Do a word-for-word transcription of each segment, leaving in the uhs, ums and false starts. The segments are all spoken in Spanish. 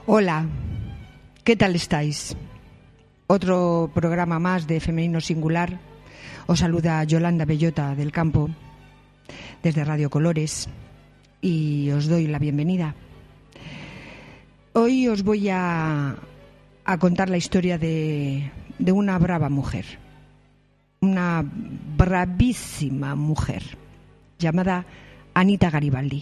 Hola, ¿qué tal estáis? Otro programa más de Femenino Singular. Os saluda Yolanda Bellota del Campo desde Radio Colores y os doy la bienvenida. Hoy os voy a, a contar la historia de, de una brava mujer, una bravísima mujer llamada Anita Garibaldi.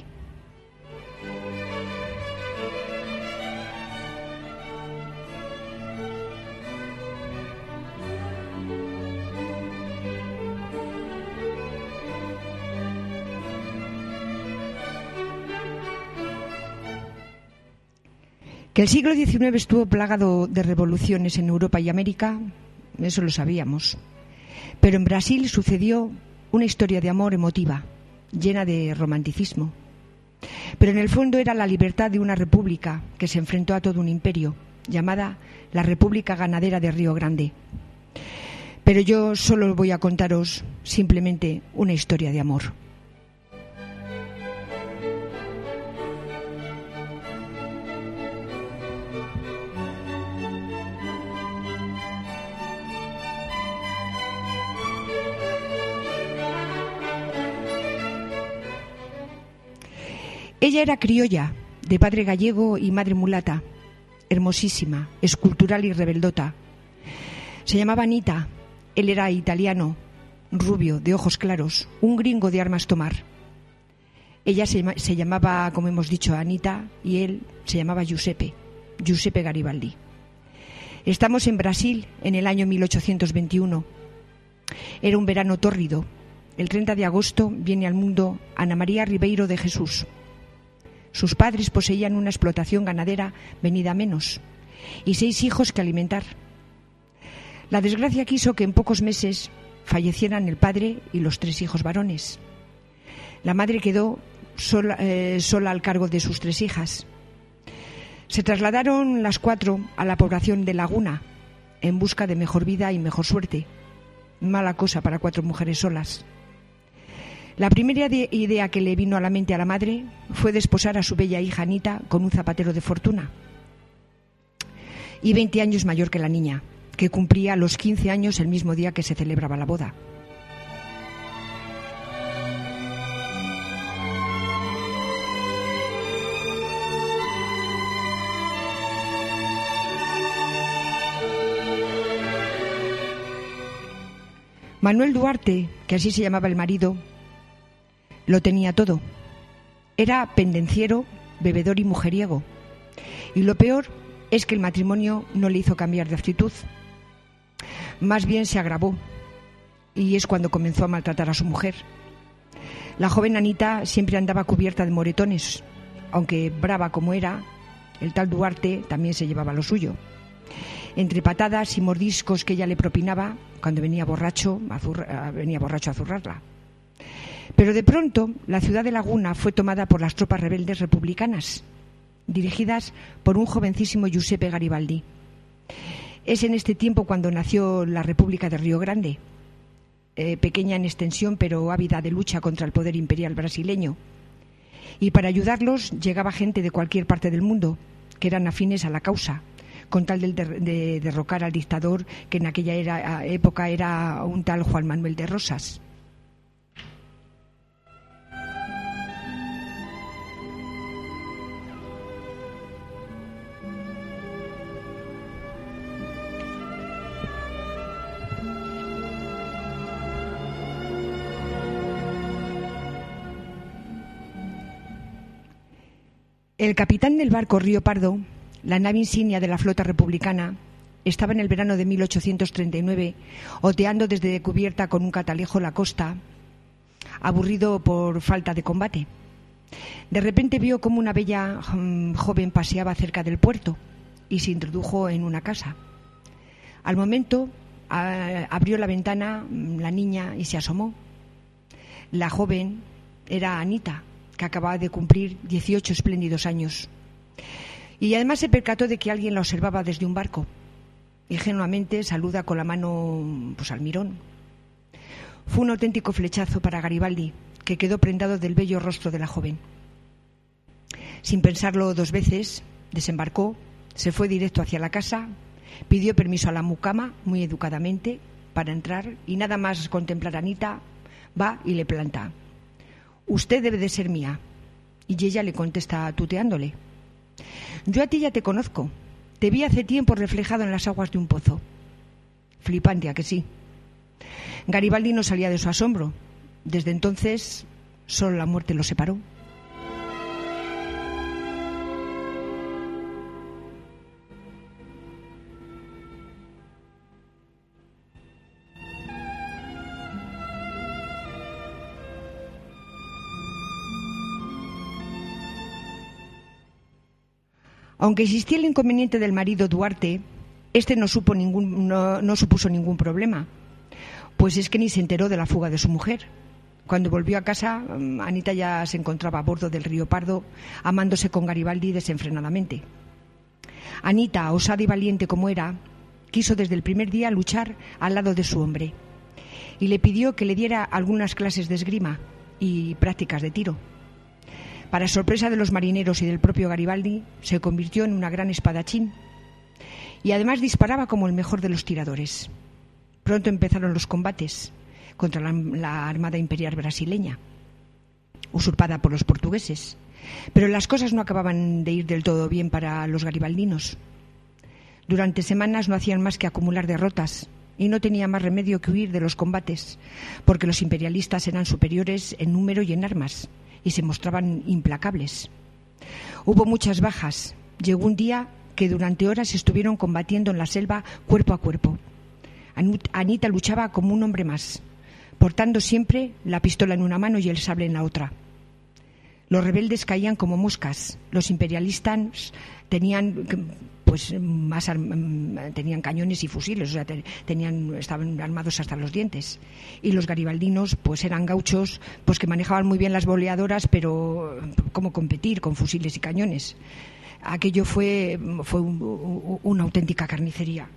Que el siglo diecinueve estuvo plagado de revoluciones en Europa y América, eso lo sabíamos. Pero en Brasil sucedió una historia de amor emotiva, llena de romanticismo. Pero en el fondo era la libertad de una república que se enfrentó a todo un imperio, llamada la República Ganadera de Río Grande. Pero yo solo voy a contaros simplemente una historia de amor. Ella era criolla, de padre gallego y madre mulata, hermosísima, escultural y rebeldota. Se llamaba Anita, él era italiano, rubio, de ojos claros, un gringo de armas tomar. Ella se, se llamaba, como hemos dicho, Anita, y él se llamaba Giuseppe, Giuseppe Garibaldi. Estamos en Brasil en el año mil ochocientos veintiuno. Era un verano tórrido. El treinta de agosto viene al mundo Ana María Ribeiro de Jesús. Sus padres poseían una explotación ganadera venida a menos y seis hijos que alimentar. La desgracia quiso que en pocos meses fallecieran el padre y los tres hijos varones. La madre quedó sola, eh, sola al cargo de sus tres hijas. Se trasladaron las cuatro a la población de Laguna en busca de mejor vida y mejor suerte. Mala cosa para cuatro mujeres solas. La primera idea que le vino a la mente a la madre fue desposar a su bella hija Anita con un zapatero de fortuna. Y veinte años mayor que la niña, que cumplía los quince años el mismo día que se celebraba la boda. Manuel Duarte, que así se llamaba el marido, lo tenía todo. Era pendenciero, bebedor y mujeriego. Y lo peor es que el matrimonio no le hizo cambiar de actitud. Más bien se agravó. Y es cuando comenzó a maltratar a su mujer. La joven Anita siempre andaba cubierta de moretones. Aunque brava como era, el tal Duarte también se llevaba lo suyo. Entre patadas y mordiscos que ella le propinaba, cuando venía borracho a, zurra, venía borracho a zurrarla. Pero de pronto la ciudad de Laguna fue tomada por las tropas rebeldes republicanas, dirigidas por un jovencísimo Giuseppe Garibaldi. Es en este tiempo cuando nació la República de Río Grande, eh, pequeña en extensión pero ávida de lucha contra el poder imperial brasileño. Y para ayudarlos llegaba gente de cualquier parte del mundo, que eran afines a la causa, con tal de, de, de derrocar al dictador que en aquella era, época era un tal Juan Manuel de Rosas. El capitán del barco Río Pardo, la nave insignia de la flota republicana, estaba en el verano de mil ochocientos treinta y nueve oteando desde cubierta con un catalejo la costa, aburrido por falta de combate. De repente vio como una bella um, joven paseaba cerca del puerto y se introdujo en una casa. Al momento a, abrió la ventana la niña y se asomó. La joven era Anita, que acababa de cumplir dieciocho espléndidos años. Y además se percató de que alguien la observaba desde un barco. Ingenuamente saluda con la mano pues, al mirón. Fue un auténtico flechazo para Garibaldi, que quedó prendado del bello rostro de la joven. Sin pensarlo dos veces, desembarcó Se fue directo hacia la casa, pidió permiso a la mucama, muy educadamente, para entrar, y nada más contemplar a Anita, va y le planta: «Usted debe de ser mía». Y ella le contesta tuteándole: «Yo a ti ya te conozco. Te vi hace tiempo reflejado en las aguas de un pozo». Flipante, ¿a que sí? Garibaldi no salía de su asombro. Desde entonces, solo la muerte los separó. Aunque existía el inconveniente del marido Duarte, este no, supo ningún, no, no supuso ningún problema, pues es que ni se enteró de la fuga de su mujer. Cuando volvió a casa, Anita ya se encontraba a bordo del río Pardo, amándose con Garibaldi desenfrenadamente. Anita, osada y valiente como era, quiso desde el primer día luchar al lado de su hombre y le pidió que le diera algunas clases de esgrima y prácticas de tiro. Para sorpresa de los marineros y del propio Garibaldi, se convirtió en una gran espadachín y además disparaba como el mejor de los tiradores. Pronto empezaron los combates contra la, la Armada Imperial brasileña, usurpada por los portugueses, pero las cosas no acababan de ir del todo bien para los garibaldinos. Durante semanas no hacían más que acumular derrotas y no tenía más remedio que huir de los combates, porque los imperialistas eran superiores en número y en armas y se mostraban implacables. Hubo muchas bajas. Llegó un día que durante horas estuvieron combatiendo en la selva cuerpo a cuerpo. Anita luchaba como un hombre más, portando siempre la pistola en una mano y el sable en la otra. Los rebeldes caían como moscas. Los imperialistas tenían pues más tenían cañones y fusiles, o sea, tenían estaban armados hasta los dientes. Y los garibaldinos pues eran gauchos pues que manejaban muy bien las boleadoras, pero ¿cómo competir con fusiles y cañones? Aquello fue fue un, un, una auténtica carnicería.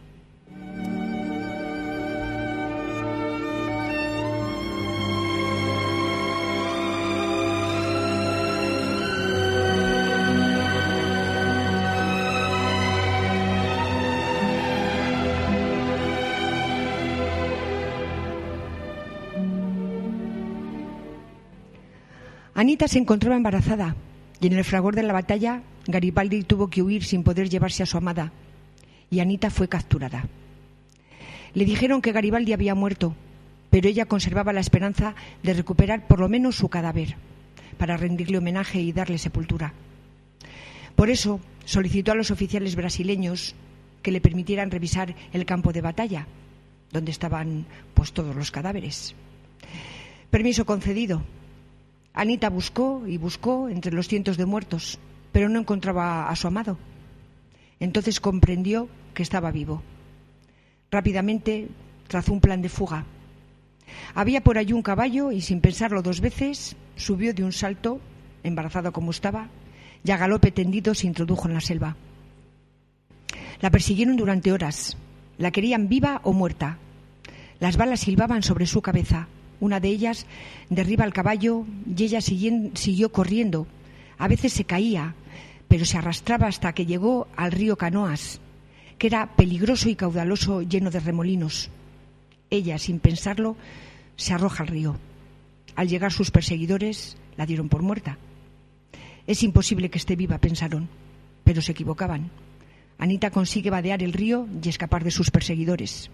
Anita se encontraba embarazada y en el fragor de la batalla Garibaldi tuvo que huir sin poder llevarse a su amada y Anita fue capturada. Le dijeron que Garibaldi había muerto, pero ella conservaba la esperanza de recuperar por lo menos su cadáver para rendirle homenaje y darle sepultura. Por eso solicitó a los oficiales brasileños que le permitieran revisar el campo de batalla, donde estaban pues todos los cadáveres. Permiso concedido. Anita buscó y buscó entre los cientos de muertos, pero no encontraba a su amado. Entonces comprendió que estaba vivo. Rápidamente trazó un plan de fuga. Había por allí un caballo y, sin pensarlo dos veces, subió de un salto, embarazada como estaba, y a galope tendido se introdujo en la selva. La persiguieron durante horas. La querían viva o muerta. Las balas silbaban sobre su cabeza. Una de ellas derriba al caballo y ella siguió corriendo. A veces se caía, pero se arrastraba hasta que llegó al río Canoas, que era peligroso y caudaloso, lleno de remolinos. Ella, sin pensarlo, se arroja al río. Al llegar sus perseguidores, la dieron por muerta. Es imposible que esté viva, pensaron, pero se equivocaban. Anita consigue vadear el río y escapar de sus perseguidores.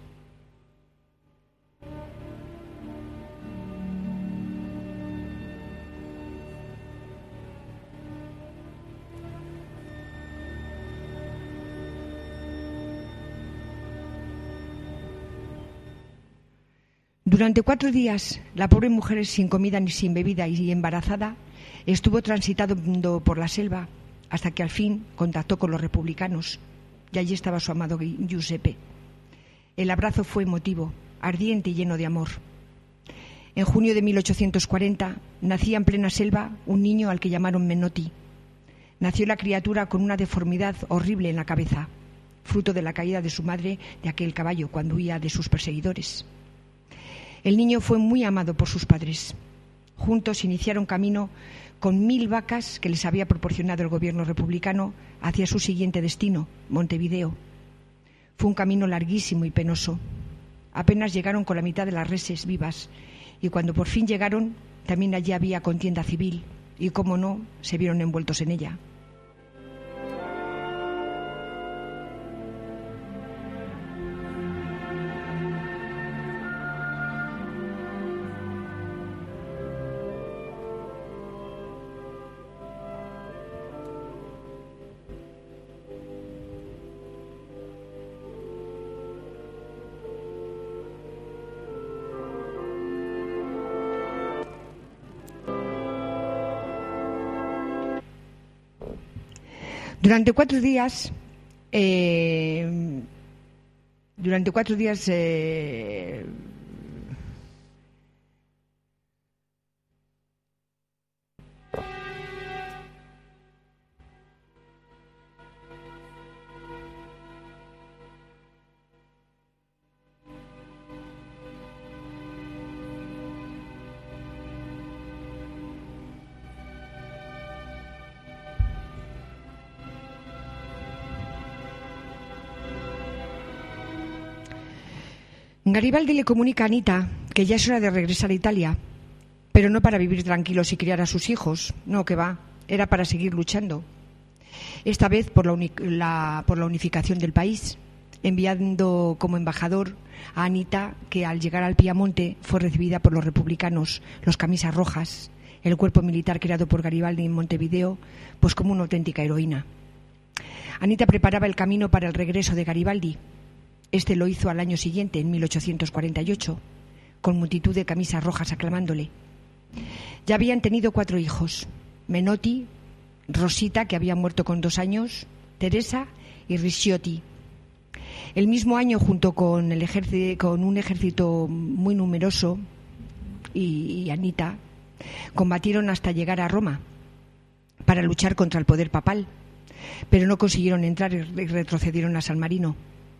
Durante cuatro días, la pobre mujer, sin comida ni sin bebida y embarazada, estuvo transitando por la selva hasta que al fin contactó con los republicanos y allí estaba su amado Giuseppe. El abrazo fue emotivo, ardiente y lleno de amor. En junio de mil ochocientos cuarenta nacía en plena selva un niño al que llamaron Menotti. Nació la criatura con una deformidad horrible en la cabeza, fruto de la caída de su madre de aquel caballo cuando huía de sus perseguidores. El niño fue muy amado por sus padres. Juntos iniciaron camino con mil vacas que les había proporcionado el gobierno republicano hacia su siguiente destino, Montevideo. Fue un camino larguísimo y penoso. Apenas llegaron con la mitad de las reses vivas, y cuando por fin llegaron, también allí había contienda civil, y cómo no, se vieron envueltos en ella. Durante cuatro días, eh, durante cuatro días, eh, Garibaldi le comunica a Anita que ya es hora de regresar a Italia, pero no para vivir tranquilos y criar a sus hijos, no, que va, era para seguir luchando, esta vez por la, uni- la, por la unificación del país, enviando como embajador a Anita, que al llegar al Piamonte fue recibida por los republicanos, los camisas rojas, el cuerpo militar creado por Garibaldi en Montevideo, pues como una auténtica heroína. Anita preparaba el camino para el regreso de Garibaldi. Este lo hizo al año siguiente, en mil ochocientos cuarenta y ocho, con multitud de camisas rojas aclamándole. Ya habían tenido cuatro hijos: Menotti, Rosita, que había muerto con dos años, Teresa y Ricciotti. El mismo año, junto con, el ejército, con un ejército muy numeroso, y, y Anita, combatieron hasta llegar a Roma para luchar contra el poder papal, pero no consiguieron entrar y retrocedieron a San Marino.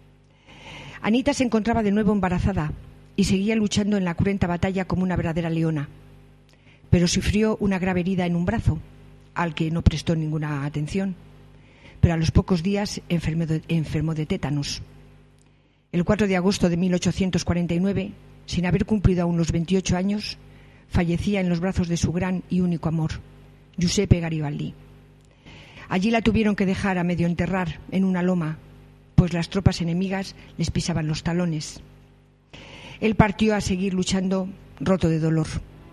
Anita se encontraba de nuevo embarazada y seguía luchando en la cruenta batalla como una verdadera leona, pero sufrió una grave herida en un brazo, al que no prestó ninguna atención, pero a los pocos días enfermó de, enfermó de tétanos. El cuatro de agosto de mil ochocientos cuarenta y nueve, sin haber cumplido aún los veintiocho años, fallecía en los brazos de su gran y único amor, Giuseppe Garibaldi. Allí la tuvieron que dejar a medio enterrar en una loma, pues las tropas enemigas les pisaban los talones. Él partió a seguir luchando, roto de dolor.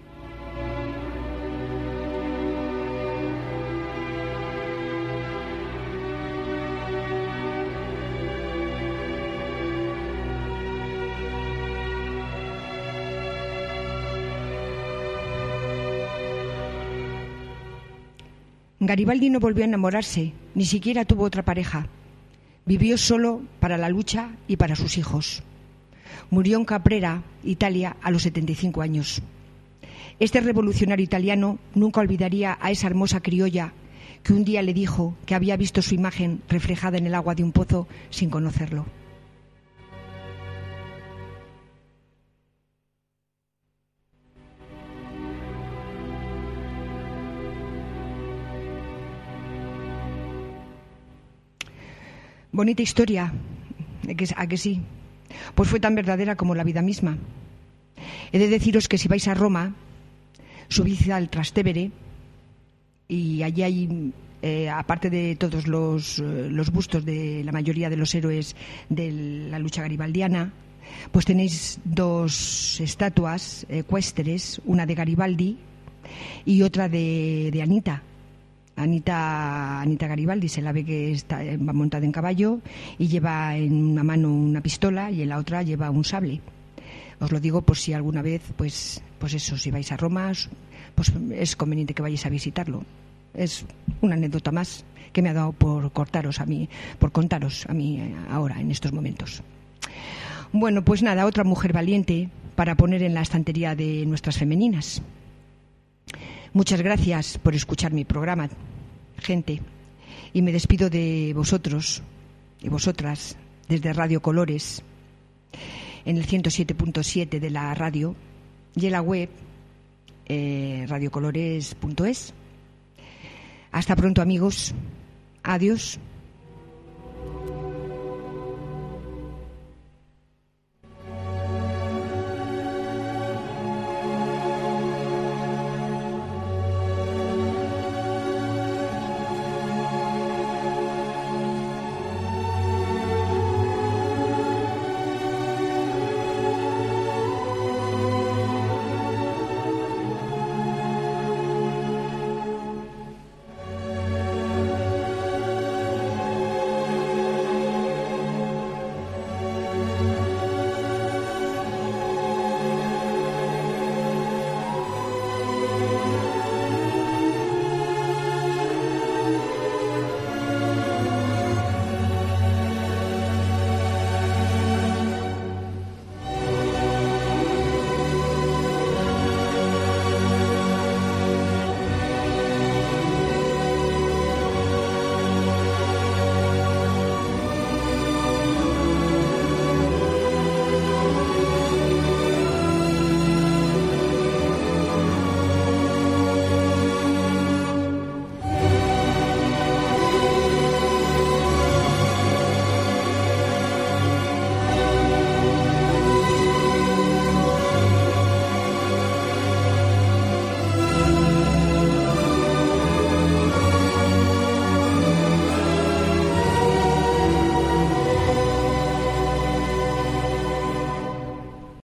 Garibaldi no volvió a enamorarse, ni siquiera tuvo otra pareja. Vivió solo para la lucha y para sus hijos. Murió en Caprera, Italia, a los setenta y cinco años. Este revolucionario italiano nunca olvidaría a esa hermosa criolla que un día le dijo que había visto su imagen reflejada en el agua de un pozo sin conocerlo. Bonita historia, ¿a que sí? Pues fue tan verdadera como la vida misma. He de deciros que si vais a Roma, subid al Trastevere y allí hay, eh, aparte de todos los, los bustos de la mayoría de los héroes de la lucha garibaldiana, pues tenéis dos estatuas ecuestres, una de Garibaldi y otra de, de Anita. Anita, Anita Garibaldi se la ve que está, va montada en caballo y lleva en una mano una pistola y en la otra lleva un sable. Os lo digo por si alguna vez, pues, pues eso, si vais a Roma, pues es conveniente que vayáis a visitarlo. Es una anécdota más que me ha dado por cortaros a mí, por contaros a mí ahora, en estos momentos. Bueno, pues nada, otra mujer valiente para poner en la estantería de nuestras femeninas. Muchas gracias por escuchar mi programa, gente, y me despido de vosotros y vosotras desde Radio Colores, en el ciento siete punto siete de la radio y en la web eh, radio colores punto es. Hasta pronto, amigos. Adiós.